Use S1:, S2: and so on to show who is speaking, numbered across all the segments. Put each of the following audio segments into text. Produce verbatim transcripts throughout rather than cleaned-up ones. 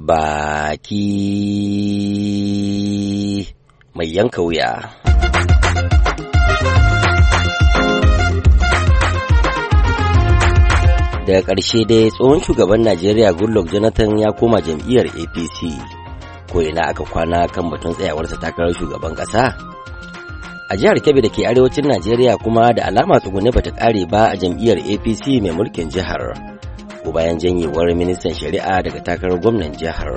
S1: baki mai yanka wuya. Daga ƙarshe dai tsohon shugaban Najeriya Goodluck Jonathan ya koma jam'iyyar A P C. Ko ina aka kwana kan batun tsayawarsa takarar shugaban ƙasa? A jihar Kebbi da ke arewacin Najeriya kuma da alama tsugune bata ƙare ba a jam'iyyar A P C mai mulkin jihar. Ko bayan janyewar ministan shari'a daga takarar gwamnan jihar.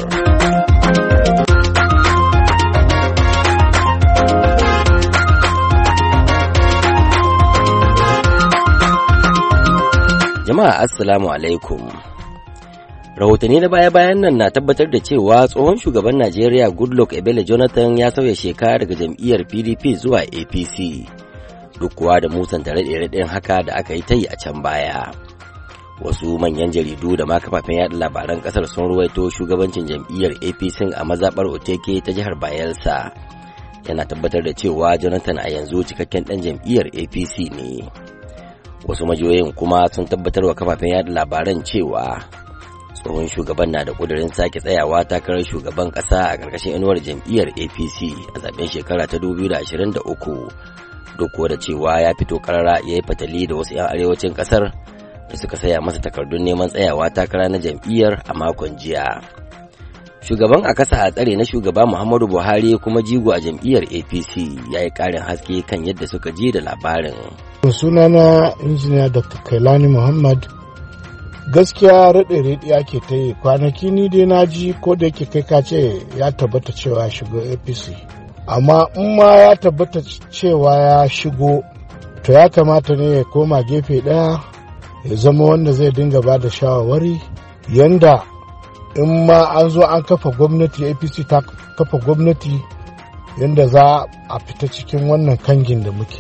S1: Jama'a assalamu alaikum. Rahotanni na baya-bayan nan na tabbatar da cewa tsohon shugaban Najeriya Goodluck Ebele Jonathan ya sauya sheka daga jam'iyyar P D P zuwa A P C, duk kuwa da musanta raɗe-raɗen haka da aka yi ta yi a can baya. Wasu manyan jaridu da ma kafafen yaɗa labaran ƙasar sun ruwaito shugabancin jam'iyyar A P C a mazaɓar Oteke ta jihar Bayelsa, yana tabbatar da cewa Jonathan a yanzu cikakken ɗan jam'iyyar A P C ne. Wasu majiyoyin kuma sun tabbatar wa kafafen yada labaran cewa tsohon shugaban na da ƙudurin sake tsayawa takarar shugaban ƙasa a ƙarƙashin inuwar jam'iyyar A P C a zaben shekara ta dubu biyu da ashirin da uku, duk kuwa da cewa ya fito ƙarara ya yi fatali da wasu 'yan arewacin ƙasar da suka saya masa takardun neman tsayawa takara na jam'iyyar a makon jiya. Shugaban a kasa a tsare na shugaba Muhammadu Buhari kuma jigo a jam'iyyar A P C ya yi ƙarin haske kan yadda suka ji da labarin.
S2: Sunana injiniya Doctor Kailani Muhammad. Gaskiya raɗe-raɗe ake ta yi kwanaki ni dai na ji ko da yake kai ka ce ya tabbata cewa ya shigo A P C. Amma in ma ya tabbata cewa ya shigo to ya kamata ne ya koma gefe ɗaya ya zama wanda zai dinga ba da shawarwari yanda in ma an zo an kafa gwamnati A P C ta kafa gwamnati yanda za a fita cikin wannan kangin da muke.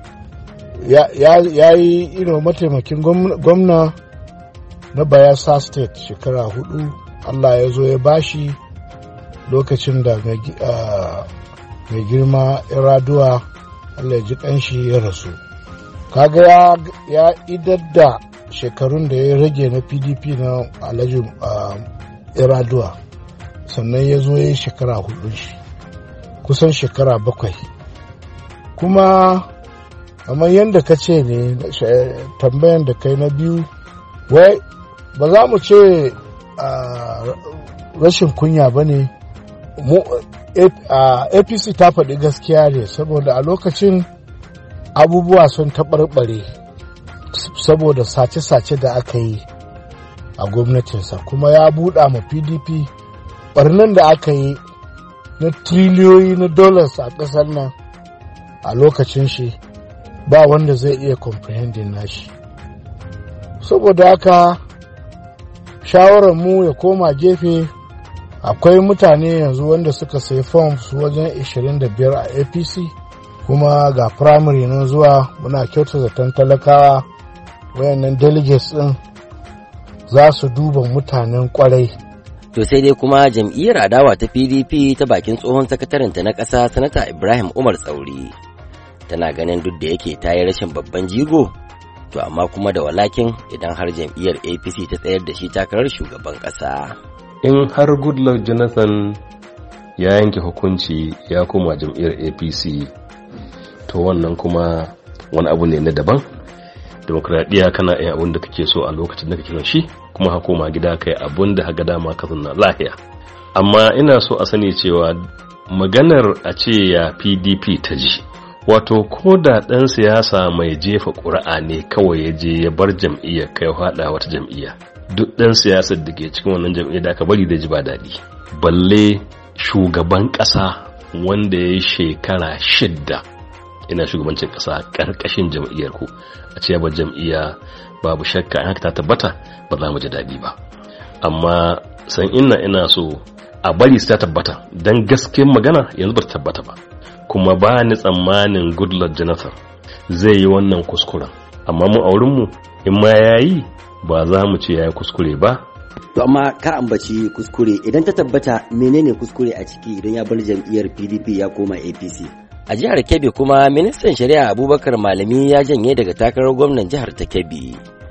S2: Ya yi irin mataimakin gwamna na Bayelsa State shekara hudu, Allah ya zo ya bashi lokacin da mai girma Iraduwa Allah ya ji kanshi ya rasu. Kaga ya idar da shekarun da ya rage na P D P na Alhaji Iraduwa, sannan ya zo ya yi shekara hudu shi kusan shekara bakwai. Kuma amma yadda ka ce ne tambayan da kai na biyu, wai ba za mu ce rashin kunya ba ne. A P C ta faɗi gaskiya ne saboda a lokacin abubuwa sun taɓarɓare saboda sace-sace da aka yi a gwamnatinsa, kuma ya buɗa ma P D P ɓarnan da aka yi na triliyoyi na dollars a ƙasar nan a lokacin shi ba wanda zai iya comprehending nashi. Saboda haka shawarar mu ya koma gefe. Akwai mutane yanzu wanda suka sayi forms wajen ashirin da biyar a A P C, kuma ga primary nan zuwa, muna kyauta zaton talakawa wayannan delegates din za su duba mutanen kwarai.
S1: To sai dai kuma jam'iyyar adawa ta P D P ta bakin tsohon sakatarinta na ƙasa Sanata Ibrahim Umar Tsauri tana ganin duk da yake ta yi rashin babban jigo, to amma kuma da walakin idan har jam'iyyar A P C ta tsayar da shi takarar shugaban ƙasa.
S3: In har Goodluck Jonathan ya yanke hukunci ya koma jam'iyyar A P C, to wannan kuma wani abu ne na daban. Demokradiyya kana yin abun da kake so a lokacin da kake shi, kuma ha koma gida kai abun da haga dama ka zanna lahiya. Amma ina so a sani cewa maganar a ce ya P D P ta ji, wato ko da ɗan siyasa mai jefa ƙuri'a ne kawai ya je ya bar jam'iyyar kai haɗa wata jam'iyya, duk ɗan siyasar da ke cikin wannan jam'iyyar da aka bari da ji ba daɗi. Balle shugaban ƙasa wanda ya yi shekara shidda ina shugabancin ƙasa ƙarƙashin jam'iyyar ku, a ce ba jam'iyya, babu shakka in haka ta tabbata ba za mu ji daɗi ba. Amma san ina ina so a bari su ta tabbata, don gaskiyar magana yanzu ba ta tabbata ba. Kuma ba ni tsammanin Goodluck Jonathan zai yi wannan kuskuren, amma mu a wurinmu in ma ya yi ba za mu ce ya yi kuskure ba.
S1: To amma ka ambaci kuskure, idan ta tabbata menene kuskure a ciki idan ya bar jam'iyyar P D P ya koma A P C? A jihar Kebbi kuma ministan shari'a Abubakar Malami ya janye daga takarar gwamnan jihar ta Kebbi.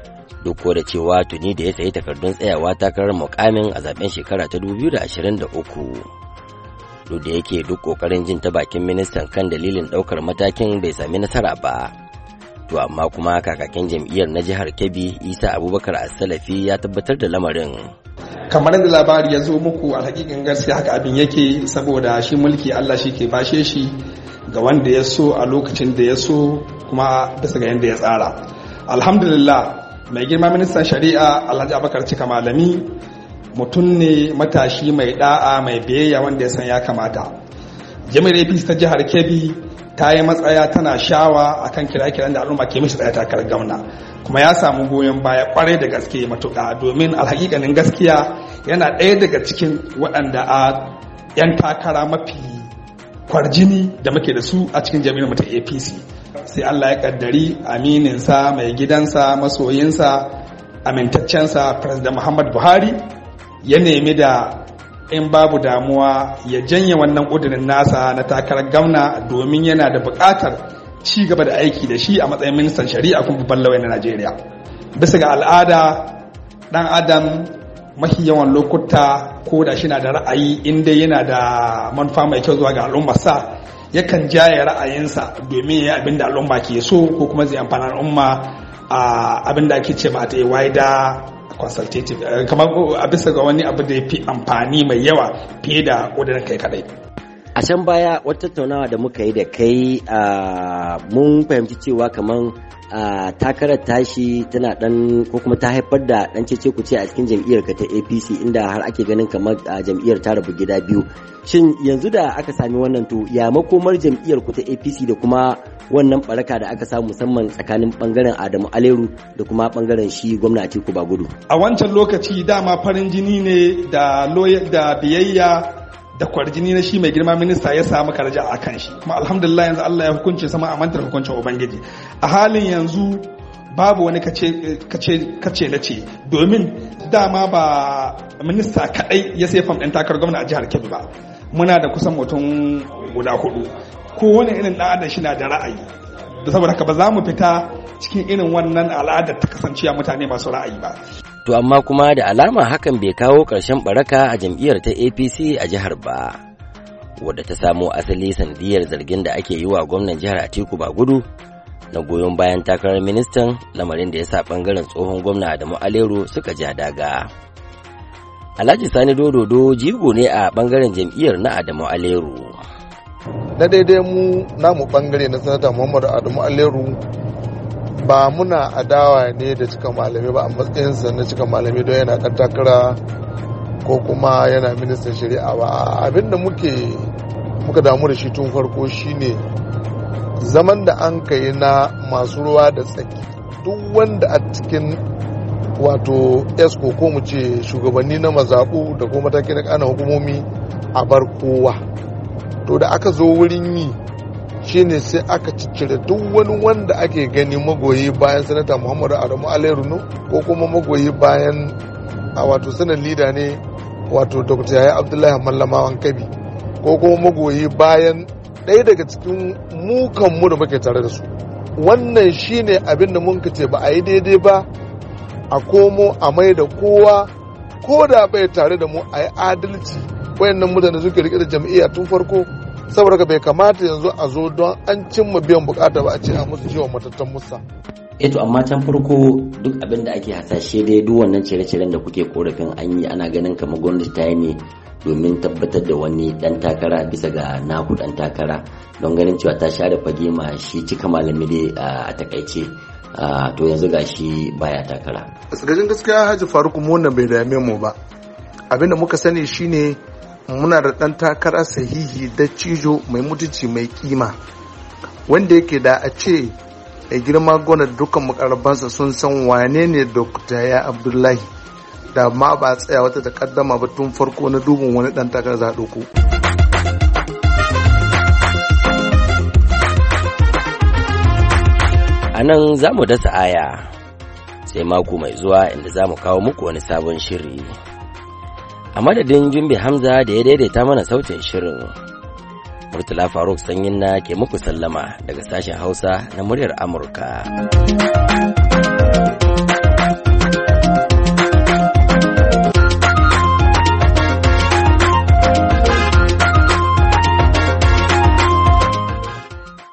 S1: duk da cewa tuni da ya sayi takardun tsayawa takarar mukamin a zaben shekara ta dubu biyu da ashirin da uku. Duk da yake duk kokarin jin ta bakin ministan kan dalilin daukar matakin bai sami nasara ba. To amma kuma kakakin jam'iyyar na jihar Kebbi Isa Abubakar As-Salafi ya tabbatar da lamarin.
S4: Kamar da labari ya zo muku a hakikin gaskiya haka abin yake, saboda shi mulki Allah shi ke bashe shi ga wanda ya so a lokacin da ya so kuma bisa ga yadda ya tsara. Alhamdulillah, mai girma ministan shari'a Alhaji Abubakar Cika Malami mutum ne matashi mai da'a mai biyayya wanda ya san ya kamata. Jami'ar A P C ta jihar Kebbi ta yi matsaya tana shawa akan kira-kiran da al'umma ke mishi tsaya takarar gwamna, kuma ya samu goyon baya kwarai da gaske matuƙa, domin alhaƙiƙanin gaskiya yana ɗaya daga cikin waɗanda a 'yan takara mafi kwarjini da muke da su a cikin jami'ar mu ta A P C. Sai Allah ya kaddari amininsa, mai gidansa, masoyinsa, amintaccensa President Muhammad Buhari ya nemi da in babu damuwa ya janye wannan ƙudurin nasa na takarar gwamna, domin yana da buƙatar ci gaba da aiki da shi a matsayin ministan shari'a kuma babban lauya na Najeriya. Bisa ga al'ada ɗan adam mafi yawan lokuta ko da shi na da ra'ayi in dai yana da manufa mai kyau zuwa ga al'ummarsa, yakan jaye ra'ayinsa domin ya yi abin da al'umma ke so ko kuma zai amfana al'umma a abin da ake ce ma ta wider consultative, kamar a bisa ga wani abu da ya fi amfani mai yawa fiye da ƙudurin kai kadai.
S1: A can baya wata tattaunawa da muka yi da kai mun fahimci cewa kamar takarar tashi tana dan ko kuma ta haifar da dan cece kuce a cikin jam'iyyar ka ta A P C, inda har ake ganin kamar jam'iyyar ta rabu gida biyu. Shin yanzu da aka sami wannan, to ya makomar jam'iyyar ku ta A P C da kuma wannan baraka da aka samu musamman tsakanin bangaren Adamu Aleru da kuma bangaren shi gwamna Atiku Bagudu?
S4: A wancan lokaci dama farin jini ne da da biyayya da kwarjini na shi mai girma minista ya samu karaja a kan shi, kuma alhamdulillah yanzu Allah ya hukunce sama a mantar hukuncin ubangiji. A halin yanzu babu wani kace kace kace na ce, domin dama ba minista kadai ya sai fam din takarar gwamna a jihar Kebbi ba. Muna da kusan mutum guda hudu, kowane irin ɗan adam shi na da ra'ayi, da saboda haka ba za mu fita cikin irin wannan al'adar ta kasancewa mutane masu ra'ayi ba.
S1: To amma kuma da alama hakan bai kawo ƙarshen baraka a jam'iyyar ta A P C a jihar ba, wadda ta samo asali sanadiyar zargin da ake yi wa gwamnan jihar Atiku Bagudu na goyon bayan takarar ministan, lamarin da ya sa ɓangaren tsohon gwamna Adamu Aleru suka ja daga. Alhaji Sani Dododo jigo ne a ɓangaren jam'iyyar na Adamu Aleru.
S2: Na daidai mu namu ɓangare na sanata Muhammadu Adamu Aleru ba muna adawa ne da cika malami ba a matsayinsa na cika malami don yana ɗan takara ko kuma yana ministan shari'a ba. Abinda muke muka damu da shi tun farko shine zaman da an kai na masu ruwa da tsaki, duk wanda a cikin wato esco ko mu ce shugabanni na mazaɓu da kuma mataki na ƙananan hukumomi a bar kowa. To da aka zo wurin yi shine sai aka ciccire duk wani wanda ake gani magoyi bayan sanata Muhammadu Adamu Aleru ko kuma magoyi bayan a wato sanar lida ne wato Dr. Yaya Abdullahi Mallamawan Kabi, ko kuma magoyi bayan ɗaya daga cikin mukanmu da muke tare da su. Wannan shine abin da mun kace ba a yi daidai ba, a komo a mai da kowa ko da bai tare da mu a yi adalci. Wayannan mutane suke rike da jam'iyya tun farko, saboda ka bai kamata yanzu a zo don an cimma biyan bukata ba a ce a musu ciwon matattan musa.
S1: Eto amma can farko duk abin da ake hasashe dai duk wannan cire-ciren da kuke korafin an yi, ana ganin kamar gwamnati ta yi ne domin tabbatar da wani dan takara bisa ga naku dan takara, don ganin cewa ta share fage ma shi cika malami dai a takaice. To yanzu ga shi baya takara.
S2: Gajin gaskiya Haji Faruk mu wannan bai dame mu ba. Abin da muka sani shine muna da ɗan takara sahihi da cijo mai mutunci mai kima, wanda yake da a ce ya girma gona dukkan makarabansa sun san wane ne Dokta Yaya Abdullahi, da ma ba tsaya wata takaddama ba tun farko na dubin wani ɗan takara za a ɗauko.
S1: A nan za mu dasa aya sai mako mai zuwa inda za mu kawo muku wani sabon shiri. A madadin Jumbe Hamza da ya daidaita mana sautin shirin, Murtala Faruk Sanyin na ke muku sallama daga sashen Hausa na muryar Amurka.